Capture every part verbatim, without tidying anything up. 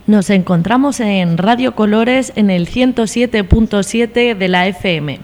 Nos encontramos en Radio Colores en el ciento siete punto siete de la F M.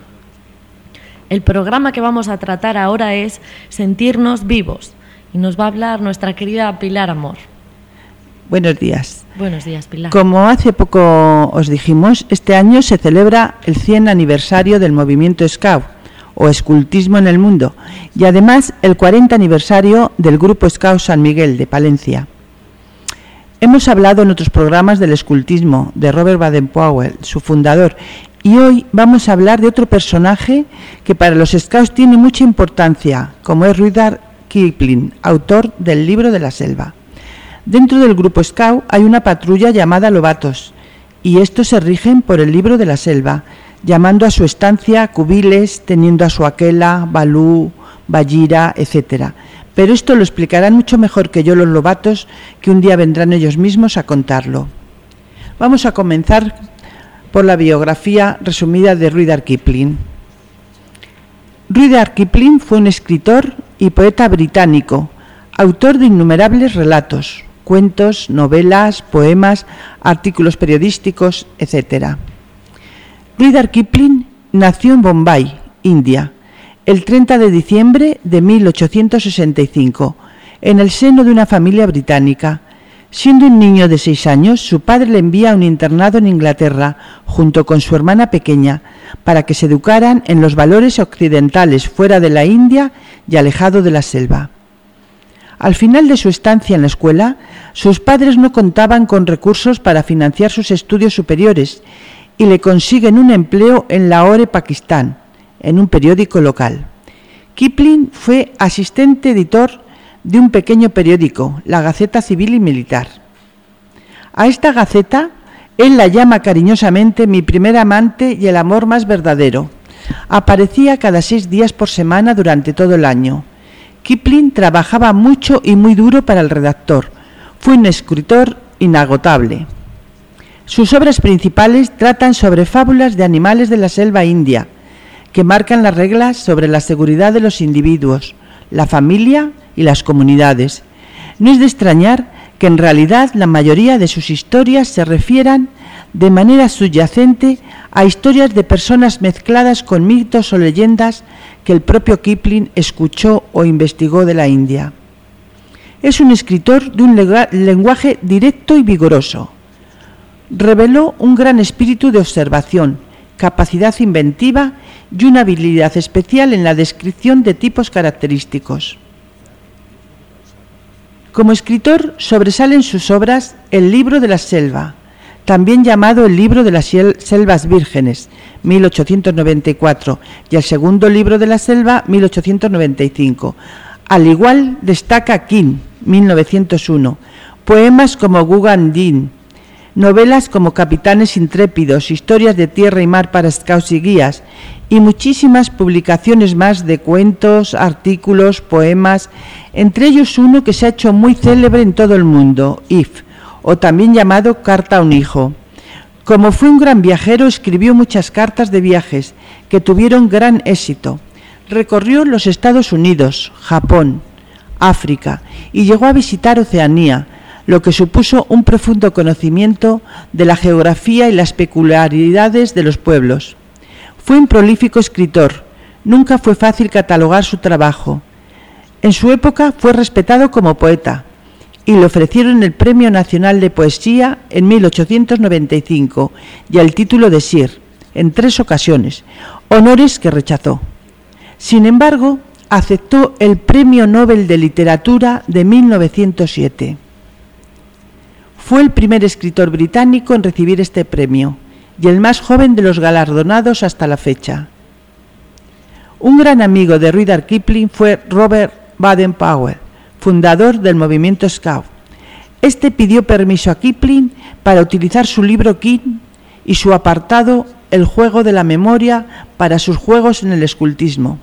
El programa que vamos a tratar ahora es Sentirnos Vivos y nos va a hablar nuestra querida Pilar Amor. Buenos días. Buenos días, Pilar. Como hace poco os dijimos, este año se celebra el cien aniversario del movimiento Scout o escultismo en el mundo y además el cuarenta aniversario del Grupo Scout San Miguel de Palencia. Hemos hablado en otros programas del escultismo, de Robert Baden-Powell, su fundador, y hoy vamos a hablar de otro personaje que para los Scouts tiene mucha importancia, como es Rudyard Kipling, autor del Libro de la Selva. Dentro del Grupo Scout hay una patrulla llamada Lobatos, y estos se rigen por el Libro de la Selva, llamando a su estancia cubiles, teniendo a su aquela, balú, ballira, etcétera. Pero esto lo explicarán mucho mejor que yo los Lobatos, que un día vendrán ellos mismos a contarlo. Vamos a comenzar por la biografía resumida de Rudyard Kipling. Rudyard Kipling fue un escritor y poeta británico, autor de innumerables relatos, cuentos, novelas, poemas, artículos periodísticos, etcétera. Rudyard Kipling nació en Bombay, India, el treinta de diciembre de mil ochocientos sesenta y cinco, en el seno de una familia británica. Siendo un niño de seis años, su padre le envía a un internado en Inglaterra, junto con su hermana pequeña, para que se educaran en los valores occidentales fuera de la India y alejado de la selva. Al final de su estancia en la escuela, sus padres no contaban con recursos para financiar sus estudios superiores y le consiguen un empleo en Lahore, Pakistán, en un periódico local. Kipling fue asistente editor de un pequeño periódico, la Gaceta Civil y Militar. A esta Gaceta él la llama cariñosamente mi primer amante y el amor más verdadero. Aparecía cada seis días por semana durante todo el año. Kipling trabajaba mucho y muy duro para el redactor. Fue un escritor inagotable. Sus obras principales tratan sobre fábulas de animales de la selva india, que marcan las reglas sobre la seguridad de los individuos, la familia y las comunidades. No es de extrañar que en realidad la mayoría de sus historias se refieran de manera subyacente a historias de personas mezcladas con mitos o leyendas que el propio Kipling escuchó o investigó de la India. Es un escritor de un lenguaje directo y vigoroso. Reveló un gran espíritu de observación, capacidad inventiva y una habilidad especial en la descripción de tipos característicos. Como escritor sobresalen sus obras El Libro de la Selva, también llamado El Libro de las Selvas Vírgenes, mil ochocientos noventa y cuatro, y el Segundo Libro de la Selva, mil ochocientos noventa y cinco. Al igual destaca King, mil novecientos uno, poemas como Gugan Din, novelas como Capitanes Intrépidos, historias de tierra y mar para scouts y guías, y muchísimas publicaciones más de cuentos, artículos, poemas, entre ellos uno que se ha hecho muy célebre en todo el mundo, If, o también llamado Carta a un hijo. Como fue un gran viajero, escribió muchas cartas de viajes que tuvieron gran éxito. Recorrió los Estados Unidos, Japón, África y llegó a visitar Oceanía, lo que supuso un profundo conocimiento de la geografía y las peculiaridades de los pueblos. Fue un prolífico escritor, nunca fue fácil catalogar su trabajo. En su época fue respetado como poeta y le ofrecieron el Premio Nacional de Poesía en mil ochocientos noventa y cinco y el título de Sir, en tres ocasiones, honores que rechazó. Sin embargo, aceptó el Premio Nobel de Literatura de mil novecientos siete. Fue el primer escritor británico en recibir este premio y el más joven de los galardonados hasta la fecha. Un gran amigo de Rudyard Kipling fue Robert Baden-Powell, fundador del movimiento Scout. Este pidió permiso a Kipling para utilizar su libro King y su apartado El juego de la memoria para sus juegos en el escultismo.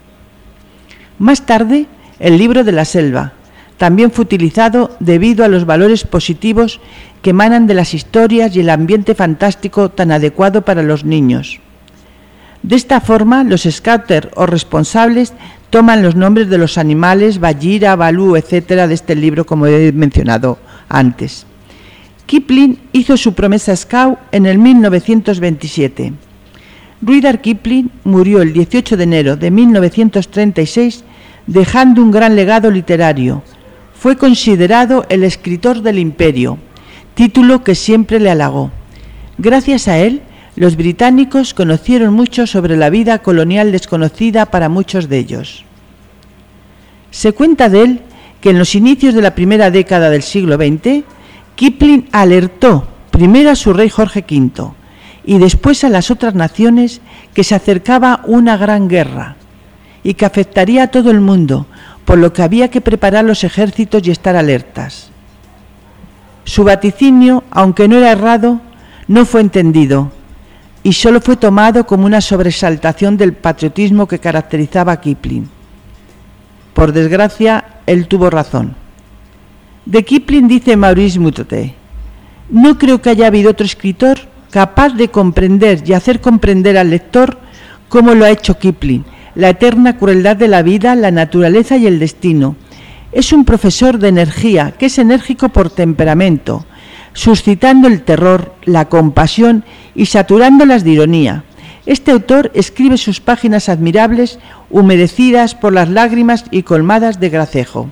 Más tarde, el Libro de la Selva también fue utilizado debido a los valores positivos que emanan de las historias y el ambiente fantástico tan adecuado para los niños. De esta forma, los scouters o responsables toman los nombres de los animales, Ballira, Balú, etcétera, de este libro, como he mencionado antes. Kipling hizo su promesa scout en el mil novecientos veintisiete. Rudyard Kipling murió el dieciocho de enero de mil novecientos treinta y seis, dejando un gran legado literario. Fue considerado el escritor del imperio, título que siempre le halagó. Gracias a él, los británicos conocieron mucho sobre la vida colonial desconocida para muchos de ellos. Se cuenta de él que en los inicios de la primera década del siglo veinte, Kipling alertó primero a su rey Jorge quinto y después a las otras naciones que se acercaba una gran guerra y que afectaría a todo el mundo, por lo que había que preparar los ejércitos y estar alertas. Su vaticinio, aunque no era errado, no fue entendido y solo fue tomado como una sobresaltación del patriotismo que caracterizaba a Kipling. Por desgracia, él tuvo razón. De Kipling dice Maurice Moutet: no creo que haya habido otro escritor capaz de comprender y hacer comprender al lector cómo lo ha hecho Kipling, la eterna crueldad de la vida, la naturaleza y el destino. Es un profesor de energía, que es enérgico por temperamento, suscitando el terror, la compasión y saturándolas de ironía. Este autor escribe sus páginas admirables, humedecidas por las lágrimas y colmadas de gracejo.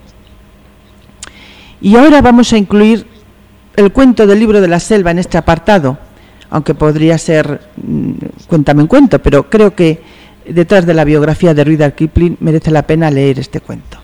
Y ahora vamos a incluir el cuento del libro de la selva en este apartado, aunque podría ser mmm, cuéntame un cuento, pero creo que detrás de la biografía de Rudyard Kipling merece la pena leer este cuento.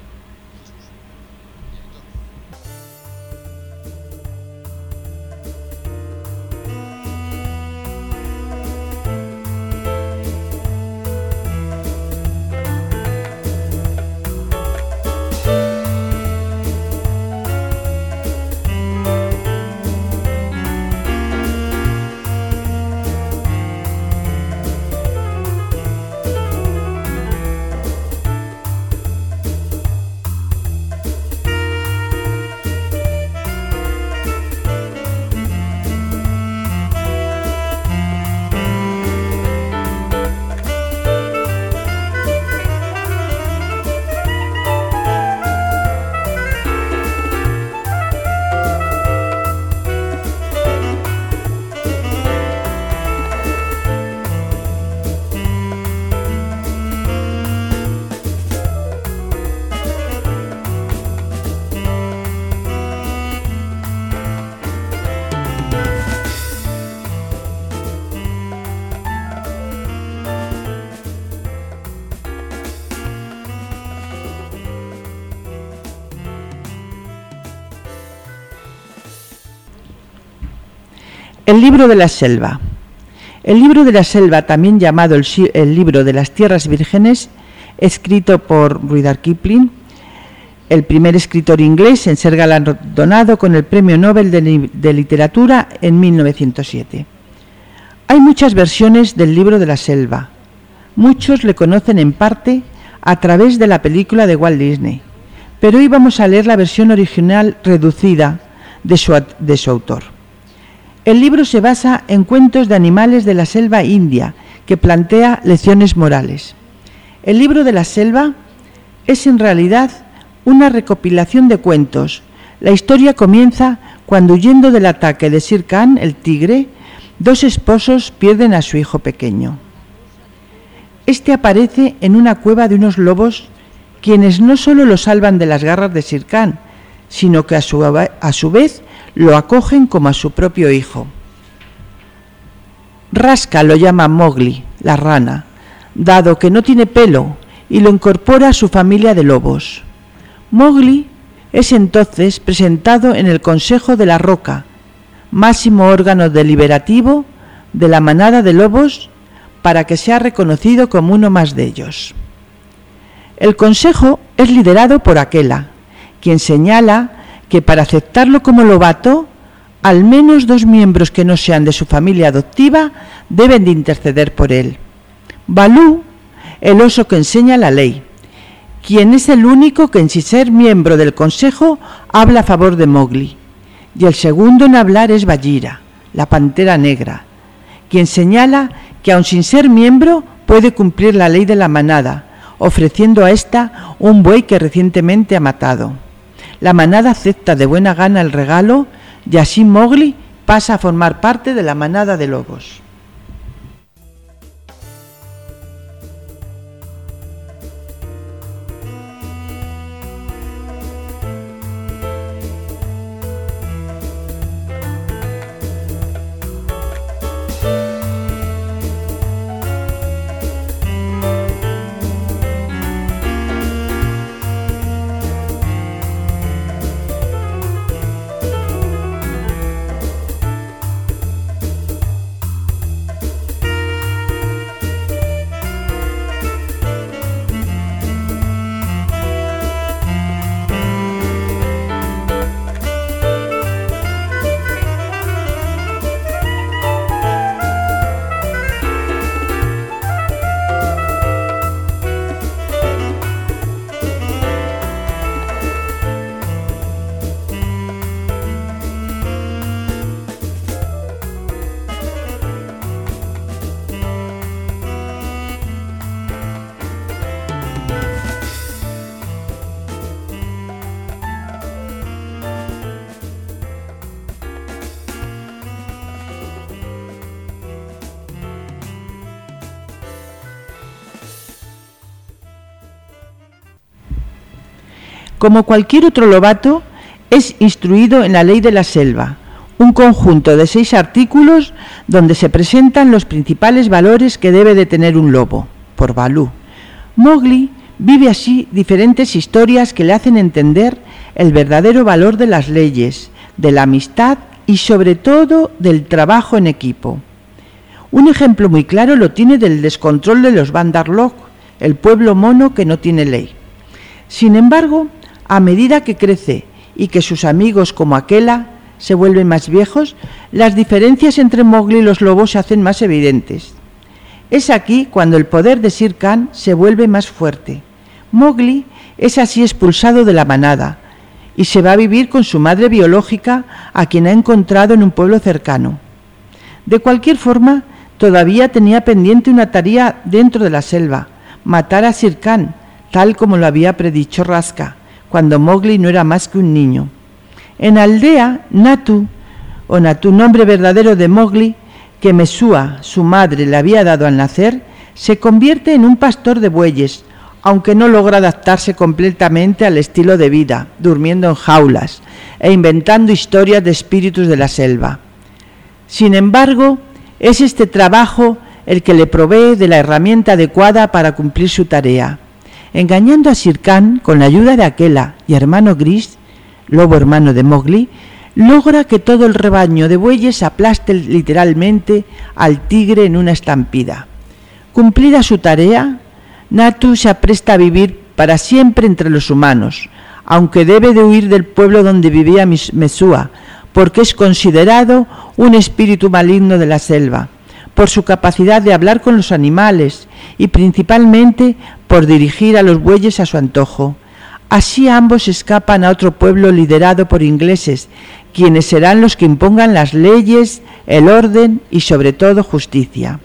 El libro de la selva. El libro de la selva, también llamado el, el libro de las tierras vírgenes, escrito por Rudyard Kipling, el primer escritor inglés en ser galardonado con el Premio Nobel de, de Literatura en mil novecientos siete. Hay muchas versiones del libro de la selva. Muchos le conocen en parte a través de la película de Walt Disney, pero hoy vamos a leer la versión original reducida de su, de su autor. El libro se basa en cuentos de animales de la selva india que plantea lecciones morales. El libro de la selva es en realidad una recopilación de cuentos. La historia comienza cuando, huyendo del ataque de Shere Khan, el tigre, dos esposos pierden a su hijo pequeño. Este aparece en una cueva de unos lobos, quienes no solo lo salvan de las garras de Shere Khan, sino que a su, a su vez lo acogen como a su propio hijo. Rasca lo llama Mowgli, la rana, dado que no tiene pelo, y lo incorpora a su familia de lobos. Mowgli es entonces presentado en el Consejo de la Roca, máximo órgano deliberativo de la manada de lobos, para que sea reconocido como uno más de ellos. El consejo es liderado por Akela, quien señala que para aceptarlo como lobato, al menos dos miembros que no sean de su familia adoptiva deben de interceder por él. Balú, el oso que enseña la ley, quien es el único que, sin ser miembro del consejo, habla a favor de Mowgli. Y el segundo en hablar es Bagheera, la pantera negra, quien señala que aun sin ser miembro puede cumplir la ley de la manada, ofreciendo a ésta un buey que recientemente ha matado. La manada acepta de buena gana el regalo y así Mowgli pasa a formar parte de la manada de lobos. Como cualquier otro lobato, es instruido en la ley de la selva, un conjunto de seis artículos donde se presentan los principales valores que debe de tener un lobo, por Balú. Mowgli vive así diferentes historias que le hacen entender el verdadero valor de las leyes, de la amistad y sobre todo del trabajo en equipo. Un ejemplo muy claro lo tiene del descontrol de los Bandarlog, el pueblo mono que no tiene ley. Sin embargo, a medida que crece y que sus amigos como Akela se vuelven más viejos, las diferencias entre Mowgli y los lobos se hacen más evidentes. Es aquí cuando el poder de Shere Khan se vuelve más fuerte. Mowgli es así expulsado de la manada y se va a vivir con su madre biológica, a quien ha encontrado en un pueblo cercano. De cualquier forma, todavía tenía pendiente una tarea dentro de la selva, matar a Shere Khan, tal como lo había predicho Raska, cuando Mowgli no era más que un niño. En aldea, Natu, o Natu, nombre verdadero de Mowgli, que Mesua, su madre, le había dado al nacer, se convierte en un pastor de bueyes, aunque no logra adaptarse completamente al estilo de vida, durmiendo en jaulas e inventando historias de espíritus de la selva. Sin embargo, es este trabajo el que le provee de la herramienta adecuada para cumplir su tarea. Engañando a Shere Khan con la ayuda de Akela y hermano Gris, lobo hermano de Mowgli, logra que todo el rebaño de bueyes aplaste literalmente al tigre en una estampida. Cumplida su tarea, Natu se apresta a vivir para siempre entre los humanos, aunque debe de huir del pueblo donde vivía Mesua, porque es considerado un espíritu maligno de la selva, por su capacidad de hablar con los animales y principalmente por dirigir a los bueyes a su antojo. Así ambos escapan a otro pueblo liderado por ingleses, quienes serán los que impongan las leyes, el orden y sobre todo justicia.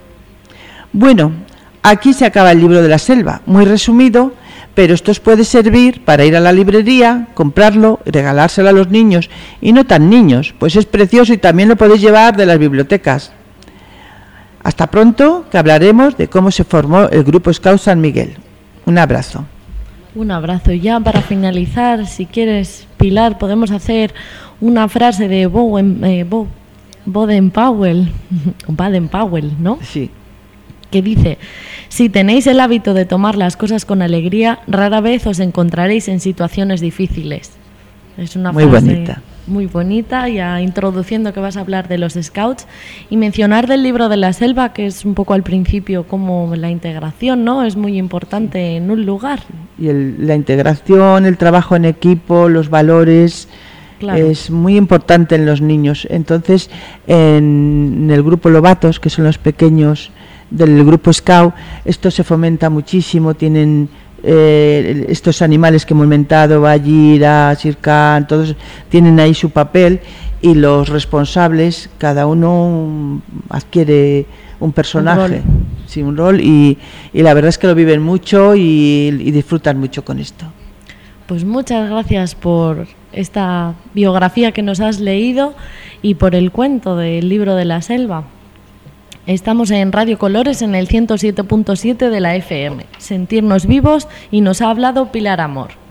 Bueno, aquí se acaba el libro de la selva, muy resumido, pero esto os puede servir para ir a la librería, comprarlo y regalárselo a los niños, y no tan niños, pues es precioso y también lo podéis llevar de las bibliotecas. Hasta pronto, que hablaremos de cómo se formó el Grupo Scout San Miguel. Un abrazo. Un abrazo. Ya para finalizar, si quieres, Pilar, podemos hacer una frase de Bowen, eh, Bo, Baden-Powell, Baden-Powell, ¿no? Sí. Que dice: si tenéis el hábito de tomar las cosas con alegría, rara vez os encontraréis en situaciones difíciles. Es una muy frase bonita. Muy bonita, ya introduciendo que vas a hablar de los scouts y mencionar del libro de la selva, que es un poco al principio como la integración, ¿no? Es muy importante en un lugar. Y el, la integración, el trabajo en equipo, los valores, claro, es muy importante en los niños. Entonces, en, en el grupo Lobatos, que son los pequeños del grupo Scout, esto se fomenta muchísimo, tienen Eh, estos animales que hemos inventado, Bagheera, Shere Khan, todos tienen ahí su papel y los responsables, cada uno adquiere un personaje, un rol, sí, un rol y, y la verdad es que lo viven mucho y, y disfrutan mucho con esto. Pues muchas gracias por esta biografía que nos has leído y por el cuento del libro de la selva. Estamos en Radio Colores en el ciento siete punto siete de la F M. Sentirnos vivos, y nos ha hablado Pilar Amor.